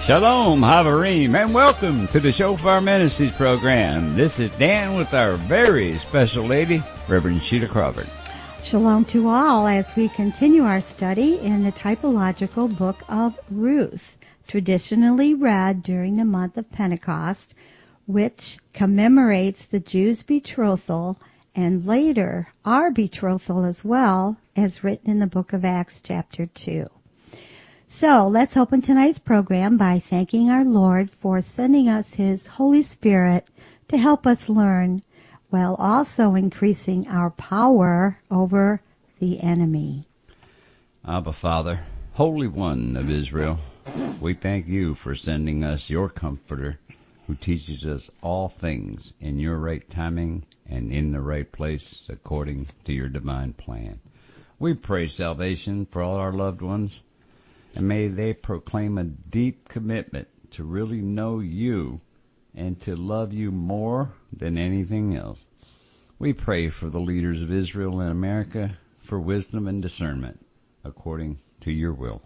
Shalom, Havarim, and welcome to the Shofar Ministries program. This is Dan with our very special lady, Reverend Sheila Crawford. Shalom to all as we continue our study in the typological book of Ruth, traditionally read during the month of Pentecost, which commemorates the Jews' betrothal and later our betrothal as well, as written in the book of Acts chapter 2. So let's open tonight's program by thanking our Lord for sending us His Holy Spirit to help us learn, while also increasing our power over the enemy. Abba, Father, Holy One of Israel, we thank you for sending us your Comforter, who teaches us all things in your right timing and in the right place according to your divine plan. We pray salvation for all our loved ones, and may they proclaim a deep commitment to really know you and to love you more than anything else. We pray for the leaders of Israel and America for wisdom and discernment according to your will.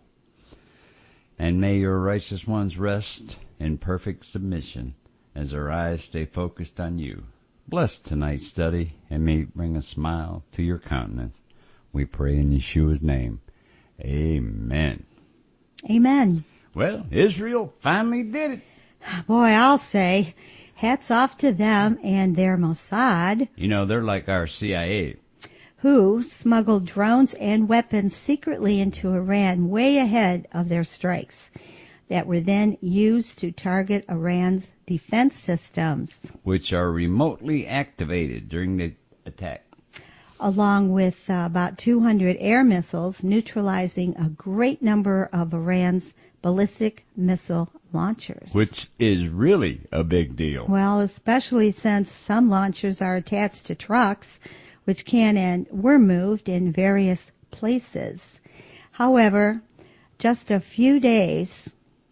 And may your righteous ones rest in perfect submission as our eyes stay focused on you. Bless tonight's study and may it bring a smile to your countenance. We pray in Yeshua's name. Amen. Amen. Well, Israel finally did it. Boy, I'll say, hats off to them and their Mossad. You know, they're like our CIA. Who smuggled drones and weapons secretly into Iran way ahead of their strikes that were then used to target Iran's defense systems, which are remotely activated during the attack, along with about 200 air missiles, neutralizing a great number of Iran's ballistic missile launchers. Which is really a big deal. Well, especially since some launchers are attached to trucks, which can and were moved in various places. However, just a few days,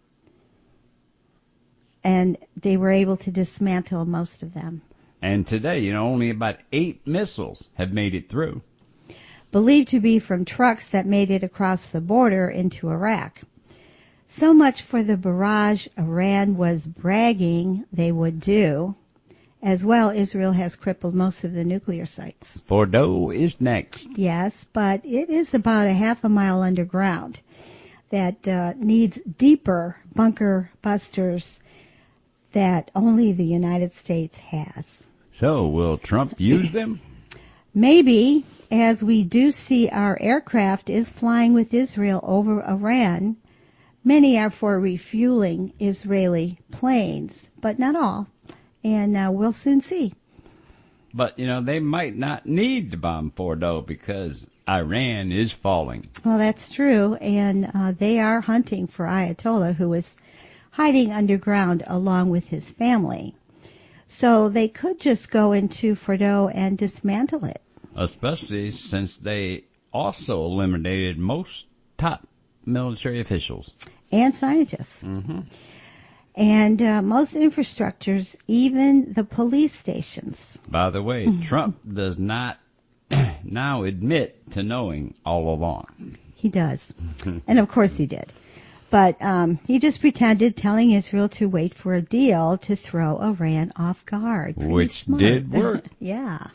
and they were able to dismantle most of them. And today, only about 8 missiles have made it through. Believed to be from trucks that made it across the border into Iraq. So much for the barrage Iran was bragging they would do. As well, Israel has crippled most of the nuclear sites. Fordo is next. Yes, but it is about a half a mile underground that needs deeper bunker busters that only the United States has. So, will Trump use them? Maybe, as we do see our aircraft is flying with Israel over Iran. Many are for refueling Israeli planes, but not all. And we'll soon see. But, they might not need to bomb Fordo because Iran is falling. Well, that's true. And they are hunting for Ayatollah, who is hiding underground along with his family. So they could just go into Fordo and dismantle it. Especially since they also eliminated most top military officials. And scientists. Mm-hmm. And most infrastructures, even the police stations. By the way, Trump does not now admit to knowing all along. He does. And of course he did. But he just pretended, telling Israel to wait for a deal to throw Iran off guard. Pretty Which smart. did work. Yeah.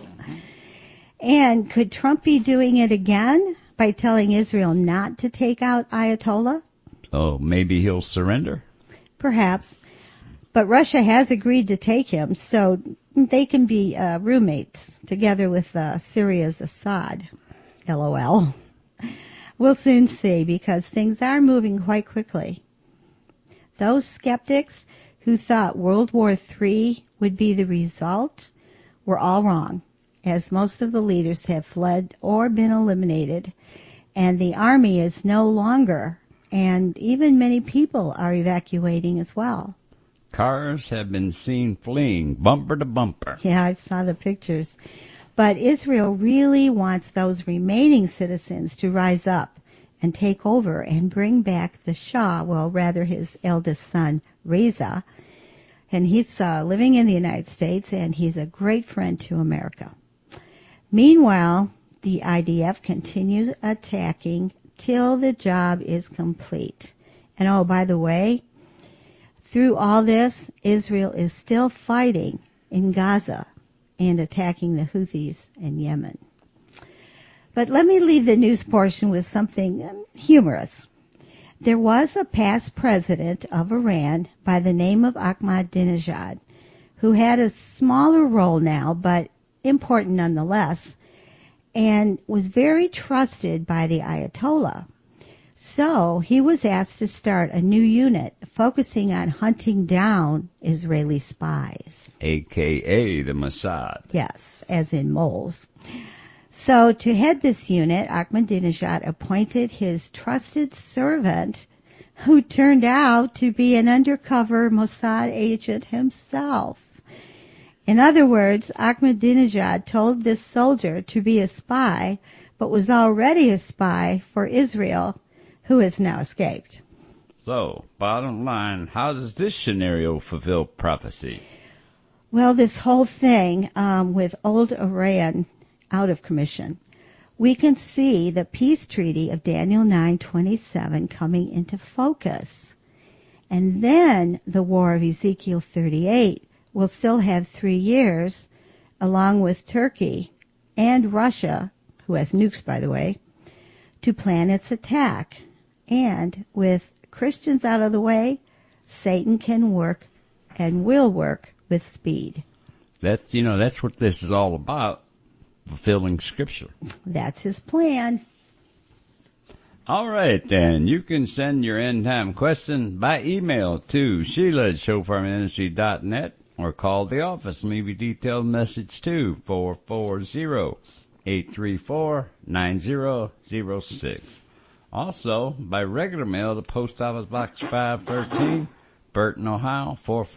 And could Trump be doing it again by telling Israel not to take out Ayatollah? Oh, maybe he'll surrender? Perhaps. But Russia has agreed to take him, so they can be roommates together with Syria's Assad. LOL. We'll soon see, because things are moving quite quickly. Those skeptics who thought World War III would be the result were all wrong, as most of the leaders have fled or been eliminated, and the army is no longer, and even many people are evacuating as well. Cars have been seen fleeing bumper to bumper. Yeah, I saw the pictures. But Israel really wants those remaining citizens to rise up and take over and bring back the Shah, well, rather his eldest son, Reza. And he's living in the United States, and he's a great friend to America. Meanwhile, the IDF continues attacking till the job is complete. And oh, by the way, Through all this, Israel is still fighting in Gaza and attacking the Houthis in Yemen. But let me leave the news portion with something humorous. There was a past president of Iran by the name of Ahmadinejad, who had a smaller role now, but important nonetheless, and was very trusted by the Ayatollah. So he was asked to start a new unit focusing on hunting down Israeli spies. A.K.A. the Mossad. Yes, as in moles. So to head this unit, Ahmadinejad appointed his trusted servant, who turned out to be an undercover Mossad agent himself. In other words, Ahmadinejad told this soldier to be a spy, but was already a spy for Israel, who has now escaped. So, bottom line, how does this scenario fulfill prophecy? Well, this whole thing with old Iran out of commission, we can see the peace treaty of Daniel 9:27 coming into focus. And then the war of Ezekiel 38 will still have 3 years, along with Turkey and Russia, who has nukes, by the way, to plan its attack. And with Christians out of the way, Satan can work and will work with speed. That's what this is all about, fulfilling Scripture. That's his plan. All right, then. You can send your end-time question by email to Sheila@ShofarMinistry.net or call the office and leave a detailed message to 440-834-9006. Also, by regular mail to Post Office Box 513, Burton, Ohio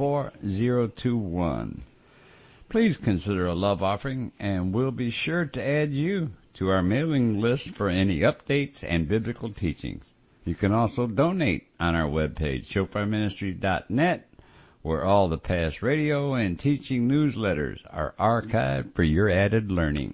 44021. Please consider a love offering, and we'll be sure to add you to our mailing list for any updates and biblical teachings. You can also donate on our webpage, ShofarMinistry.net, where all the past radio and teaching newsletters are archived for your added learning.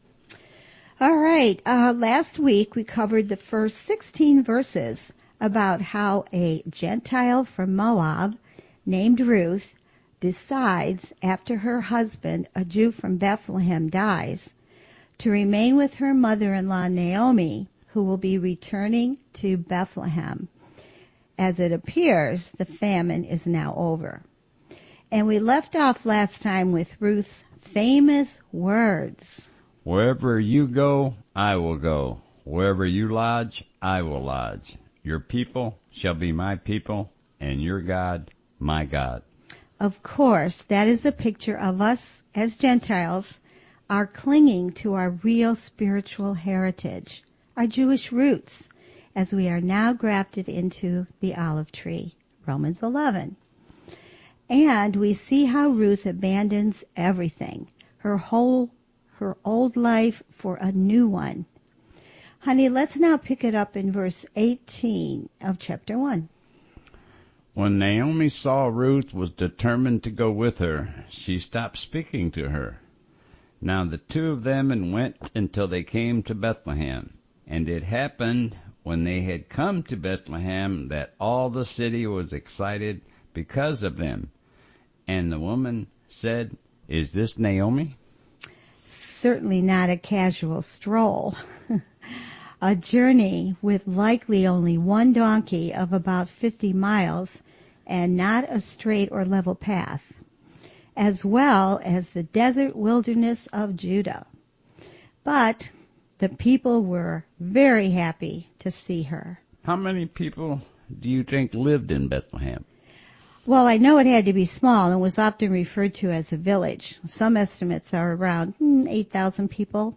All right. Last week we covered the first 16 verses about how a Gentile from Moab named Ruth decides, after her husband, a Jew from Bethlehem, dies, to remain with her mother-in-law Naomi, who will be returning to Bethlehem. As it appears, the famine is now over. And we left off last time with Ruth's famous words. Wherever you go, I will go. Wherever you lodge, I will lodge. Your people shall be my people, and your God, my God. Of course, that is a picture of us as Gentiles are clinging to our real spiritual heritage, our Jewish roots, as we are now grafted into the olive tree, Romans 11. And we see how Ruth abandons everything, her old life for a new one. Honey, let's now pick it up in verse 18 of chapter 1. When Naomi saw Ruth was determined to go with her, she stopped speaking to her. Now the two of them went until they came to Bethlehem. And it happened, when they had come to Bethlehem, that all the city was excited because of them. And the woman said, "Is this Naomi?" Certainly not a casual stroll. A journey with likely only one donkey of about 50 miles and not a straight or level path, as well as the desert wilderness of Judah. But the people were very happy to see her. How many people do you think lived in Bethlehem? Well, I know it had to be small and was often referred to as a village. Some estimates are around 8,000 people.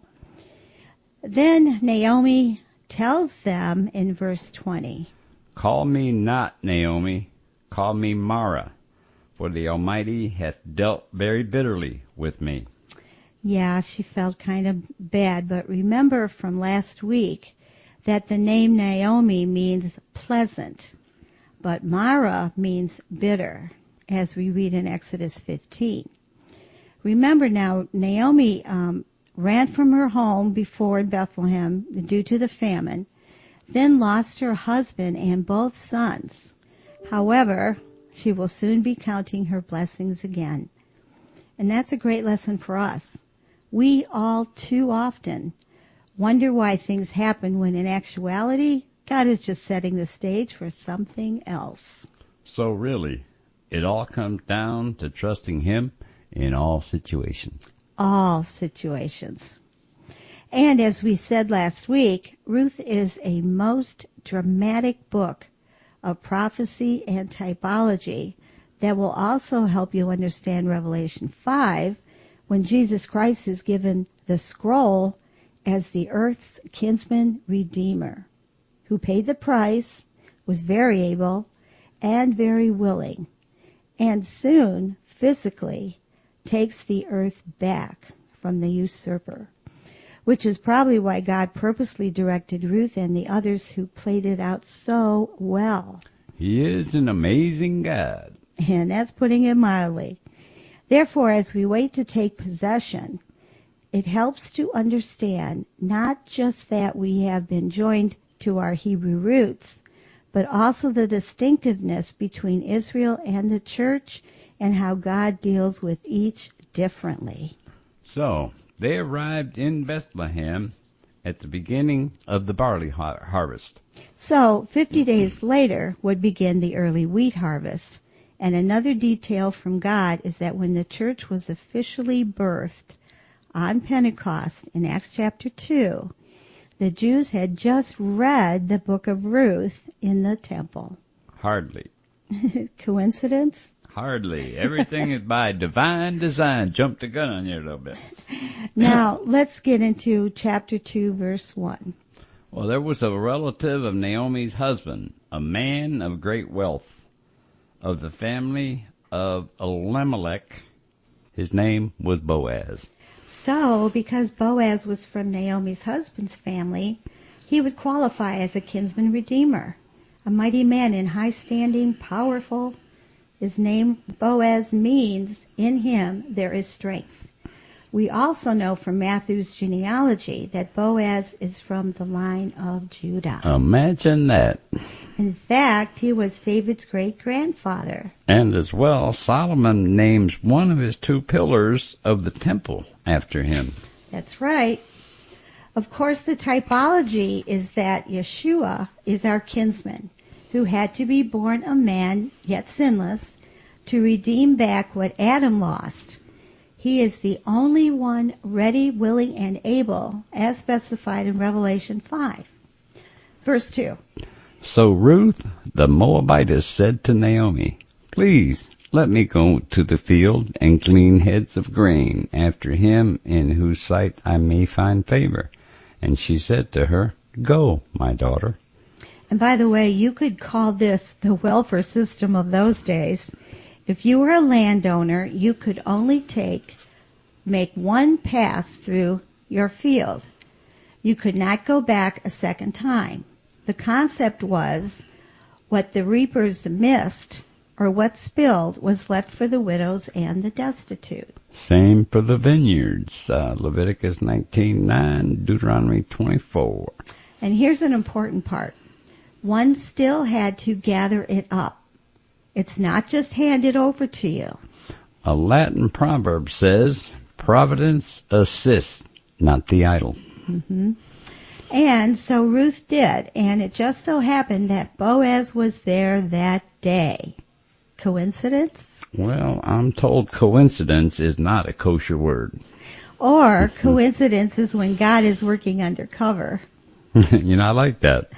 Then Naomi tells them in verse 20, "Call me not Naomi, call me Mara, for the Almighty hath dealt very bitterly with me." Yeah, she felt kind of bad, but remember from last week that the name Naomi means pleasant, but Mara means bitter, as we read in Exodus 15. Remember now, Naomi ran from her home before in Bethlehem due to the famine, then lost her husband and both sons. However, she will soon be counting her blessings again. And that's a great lesson for us. We all too often wonder why things happen when in actuality, God is just setting the stage for something else. So really, it all comes down to trusting Him in all situations. All situations. And as we said last week, Ruth is a most dramatic book of prophecy and typology that will also help you understand Revelation 5 when Jesus Christ is given the scroll as the earth's kinsman redeemer, who paid the price, was very able and very willing, and soon physically takes the earth back from the usurper, which is probably why God purposely directed Ruth and the others who played it out so well. He is an amazing God. And that's putting it mildly. Therefore, as we wait to take possession, it helps to understand not just that we have been joined to our Hebrew roots, but also the distinctiveness between Israel and the church and how God deals with each differently. So, they arrived in Bethlehem at the beginning of the barley harvest. So, 50 days later would begin the early wheat harvest. And another detail from God is that when the church was officially birthed on Pentecost in Acts chapter 2, the Jews had just read the book of Ruth in the temple. Hardly. Coincidence? Hardly. Everything is by divine design. Jumped the gun on you a little bit. Now, let's get into chapter 2, verse 1. Well, there was a relative of Naomi's husband, a man of great wealth, of the family of Elimelech. His name was Boaz. So, because Boaz was from Naomi's husband's family, he would qualify as a kinsman redeemer, a mighty man in high standing, powerful. His name Boaz means, in him there is strength. We also know from Matthew's genealogy that Boaz is from the line of Judah. Imagine that. In fact, he was David's great-grandfather. And as well, Solomon names one of his two pillars of the temple after him. That's right. Of course, the typology is that Yeshua is our kinsman, who had to be born a man, yet sinless, to redeem back what Adam lost. He is the only one ready, willing, and able, as specified in Revelation 5. Verse 2. So Ruth the Moabitess said to Naomi, "Please let me go to the field and glean heads of grain after him in whose sight I may find favor." And she said to her, "Go, my daughter." And by the way, you could call this the welfare system of those days. If you were a landowner, you could only make one pass through your field. You could not go back a second time. The concept was what the reapers missed or what spilled was left for the widows and the destitute. Same for the vineyards. Leviticus 19:9, Deuteronomy 24. And here's an important part. One still had to gather it up. It's not just handed over to you. A Latin proverb says, "Providence assists, not the idle." Mm-hmm. And so Ruth did, and it just so happened that Boaz was there that day. Coincidence? Well, I'm told coincidence is not a kosher word. Or coincidence is when God is working undercover. I like that.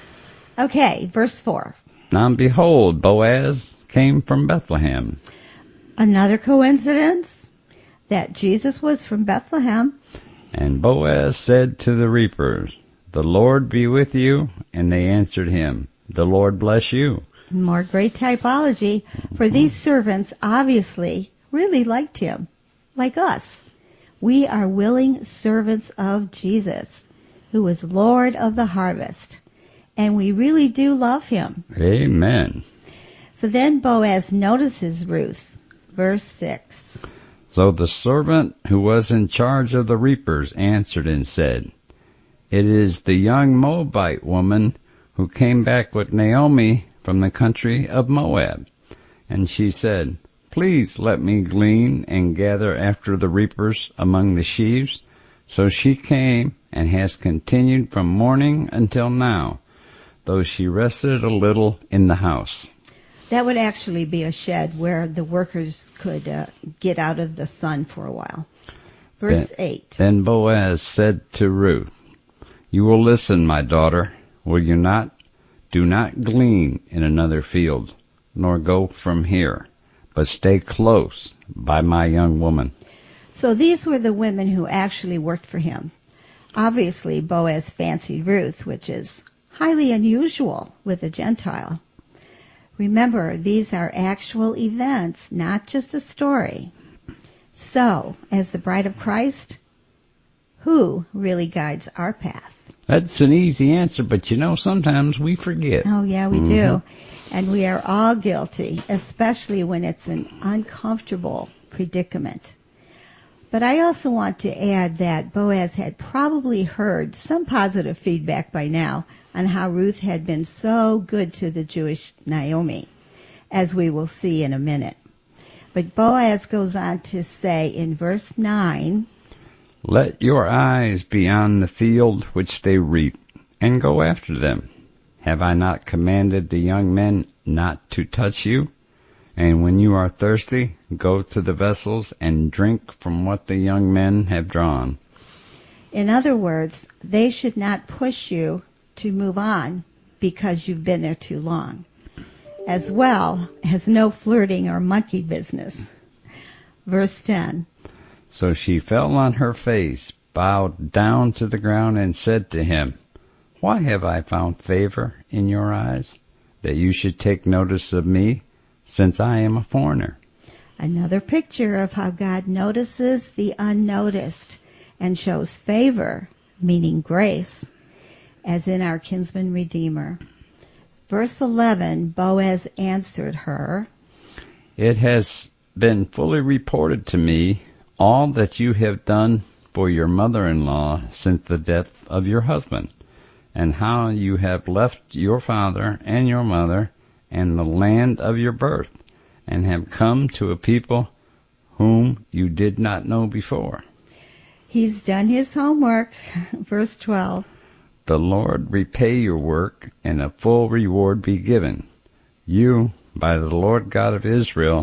Okay, verse 4. Now behold, Boaz came from Bethlehem. Another coincidence that Jesus was from Bethlehem. And Boaz said to the reapers, "The Lord be with you." And they answered him, "The Lord bless you." More great typology, for these servants obviously really liked him, like us. We are willing servants of Jesus, who is Lord of the harvest, and we really do love him. Amen. So then Boaz notices Ruth, verse 6. So the servant who was in charge of the reapers answered and said, "It is the young Moabite woman who came back with Naomi from the country of Moab. And she said, Please let me glean and gather after the reapers among the sheaves. So she came and has continued from morning until now, though she rested a little in the house. That would actually be a shed where the workers could get out of the sun for a while. Verse 8. Then Boaz said to Ruth, You will listen, my daughter, will you not? Do not glean in another field, nor go from here, but stay close by my young woman. So these were the women who actually worked for him. Obviously, Boaz fancied Ruth, which is highly unusual with a Gentile. Remember, these are actual events, not just a story. So, as the bride of Christ, who really guides our path? That's an easy answer, but sometimes we forget. Oh, yeah, we do. And we are all guilty, especially when it's an uncomfortable predicament. But I also want to add that Boaz had probably heard some positive feedback by now on how Ruth had been so good to the Jewish Naomi, as we will see in a minute. But Boaz goes on to say in verse 9, Let your eyes be on the field which they reap, and go after them. Have I not commanded the young men not to touch you? And when you are thirsty, go to the vessels and drink from what the young men have drawn. In other words, they should not push you to move on because you've been there too long, as well as no flirting or monkey business. Verse 10. So she fell on her face, bowed down to the ground, and said to him, Why have I found favor in your eyes, that you should take notice of me, since I am a foreigner? Another picture of how God notices the unnoticed and shows favor, meaning grace, as in our kinsman redeemer. Verse 11, Boaz answered her, It has been fully reported to me all that you have done for your mother-in-law since the death of your husband, and how you have left your father and your mother and the land of your birth, and have come to a people whom you did not know before. He's done his homework. Verse 12. The Lord repay your work, and a full reward be given you by the Lord God of Israel,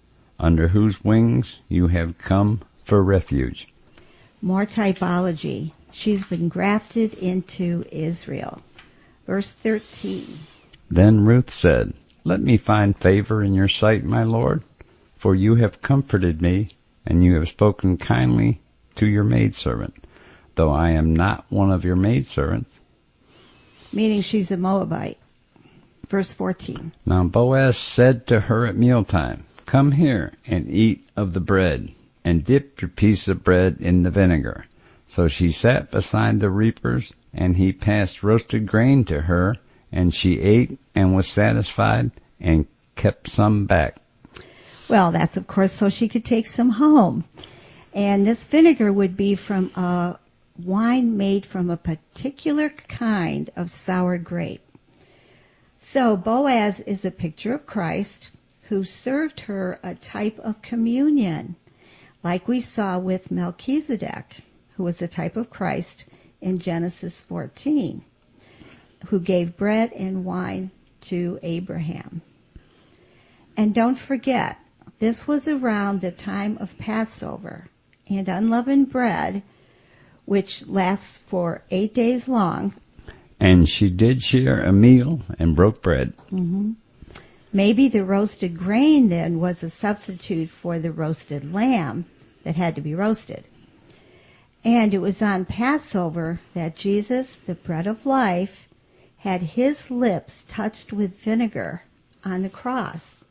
under whose wings you have come for refuge. More typology. She's been grafted into Israel. Verse 13. Then Ruth said, Let me find favor in your sight, my Lord, for you have comforted me, and you have spoken kindly to your maidservant, though I am not one of your maidservants. Meaning she's a Moabite. Verse 14. Now Boaz said to her at mealtime, Come here and eat of the bread, and dip your piece of bread in the vinegar. So she sat beside the reapers, and he passed roasted grain to her, and she ate and was satisfied and kept some back. Well, that's of course so she could take some home. And this vinegar would be from a wine made from a particular kind of sour grape. So Boaz is a picture of Christ who served her a type of communion, like we saw with Melchizedek, who was a type of Christ in Genesis 14, who gave bread and wine to Abraham. And don't forget, this was around the time of Passover, and unleavened bread, which lasts for 8 days long. And she did share a meal and broke bread. Mm-hmm. Maybe the roasted grain then was a substitute for the roasted lamb that had to be roasted. And it was on Passover that Jesus, the bread of life, had his lips touched with vinegar on the cross.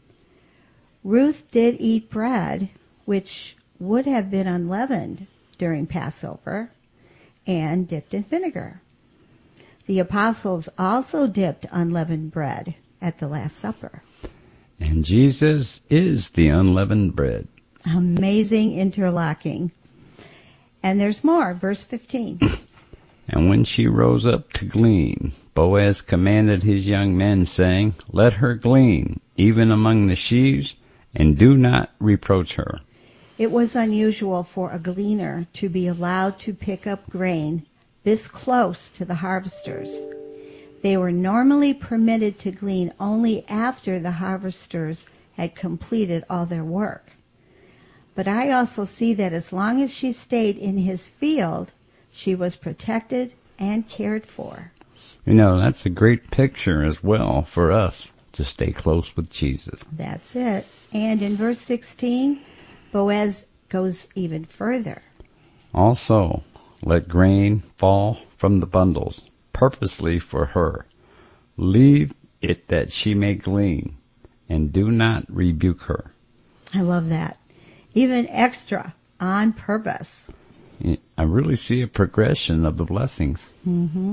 Ruth did eat bread, which would have been unleavened during Passover, and dipped in vinegar. The apostles also dipped unleavened bread at the Last Supper. And Jesus is the unleavened bread. Amazing interlocking. And there's more, verse 15. And when she rose up to glean, Boaz commanded his young men, saying, Let her glean, even among the sheaves, and do not reproach her. It was unusual for a gleaner to be allowed to pick up grain this close to the harvesters. They were normally permitted to glean only after the harvesters had completed all their work. But I also see that as long as she stayed in his field, she was protected and cared for. You know, that's a great picture as well for us to stay close with Jesus. That's it. And in verse 16, Boaz goes even further. Also, let grain fall from the bundles, purposely for her. Leave it that she may glean, and do not rebuke her. I love that. Even extra, on purpose. I really see a progression of the blessings. Mm-hmm.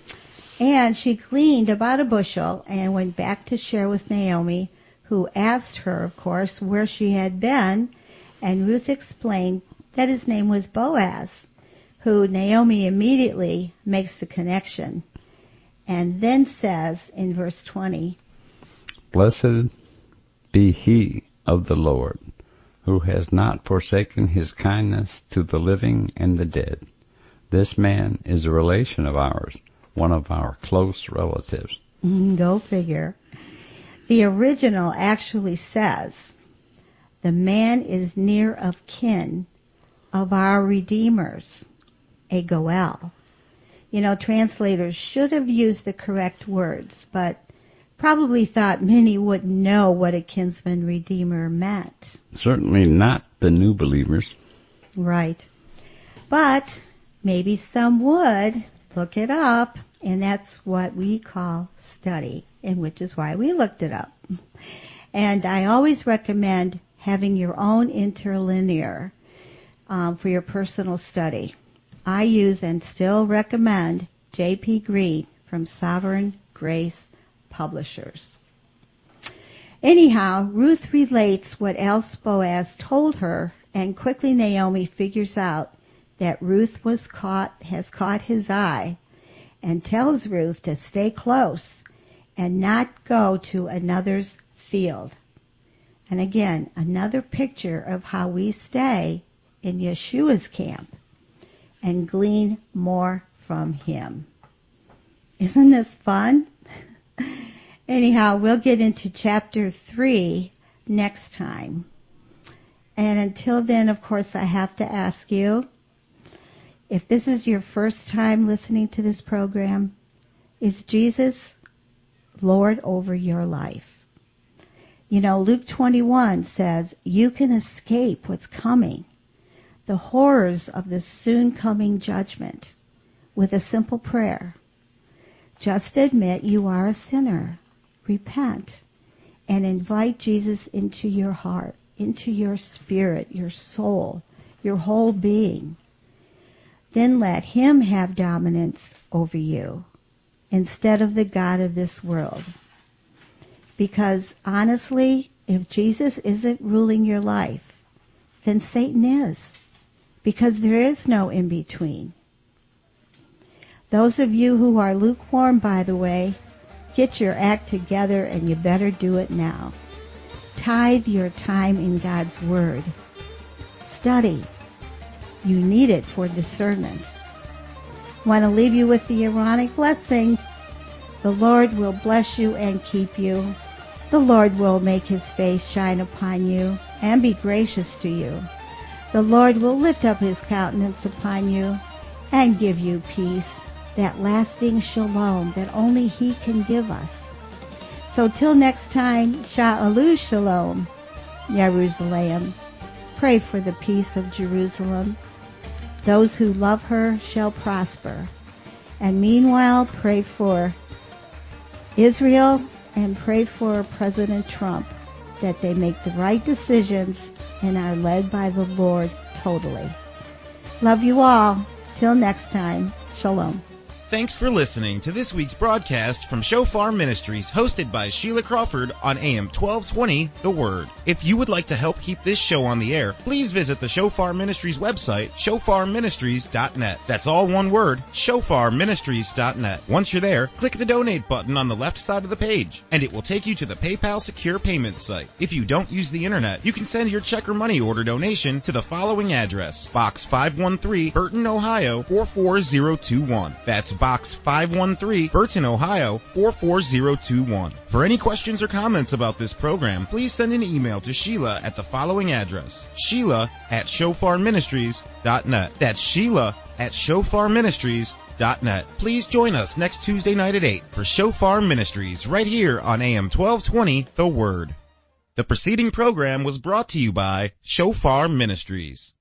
And she gleaned about a bushel and went back to share with Naomi, who asked her, of course, where she had been, and Ruth explained that his name was Boaz, who Naomi immediately makes the connection, and then says in verse 20, Blessed be he of the Lord, who has not forsaken his kindness to the living and the dead. This man is a relation of ours, one of our close relatives. Go figure. The original actually says, the man is near of kin of our redeemers, a Goel. You know, translators should have used the correct words, but probably thought many wouldn't know what a kinsman redeemer meant. Certainly not the new believers. Right. But maybe some would look it up, and that's what we call study, and which is why we looked it up. And I always recommend having your own interlinear for your personal study. I use and still recommend J.P. Green from Sovereign Grace Publishers. Anyhow, Ruth relates what else Boaz told her, and quickly Naomi figures out that Ruth has caught his eye, and tells Ruth to stay close and not go to another's field. And again, another picture of how we stay in Yeshua's camp and glean more from him. Isn't this fun? Anyhow, we'll get into chapter 3 next time. And until then, of course, I have to ask you, if this is your first time listening to this program, is Jesus Lord over your life? You know, Luke 21 says you can escape what's coming, the horrors of the soon coming judgment, with a simple prayer. Just admit you are a sinner, repent, and invite Jesus into your heart, into your spirit, your soul, your whole being. Then let him have dominance over you instead of the God of this world. Because honestly, if Jesus isn't ruling your life, then Satan is, because there is no in-between. Those of you who are lukewarm, by the way, get your act together, and you better do it now. Tithe your time in God's Word. Study. You need it for discernment. Want to leave you with the Aaronic blessing. The Lord will bless you and keep you. The Lord will make his face shine upon you and be gracious to you. The Lord will lift up his countenance upon you and give you peace, that lasting shalom that only he can give us. So till next time, Sha'alu Shalom, Jerusalem. Pray for the peace of Jerusalem. Those who love her shall prosper. And meanwhile, pray for Israel and pray for President Trump, that they make the right decisions and are led by the Lord totally. Love you all. Till next time. Shalom. Thanks for listening to this week's broadcast from Shofar Ministries, hosted by Sheila Crawford on AM 1220, The Word. If you would like to help keep this show on the air, please visit the Shofar Ministries website, shofarministries.net. That's all one word, shofarministries.net. Once you're there, click the donate button on the left side of the page, and it will take you to the PayPal secure payment site. If you don't use the internet, you can send your check or money order donation to the following address: Box 513, Burton, Ohio 44021. That's Box 513, Burton, Ohio 44021. For any questions or comments about this program, please send an email to Sheila at the following address: Sheila@shofarministries.net. That's Sheila@shofarministries.net. Please join us next Tuesday night at 8 for Shofar Ministries, right here on AM 1220, The Word. The preceding program was brought to you by Shofar Ministries.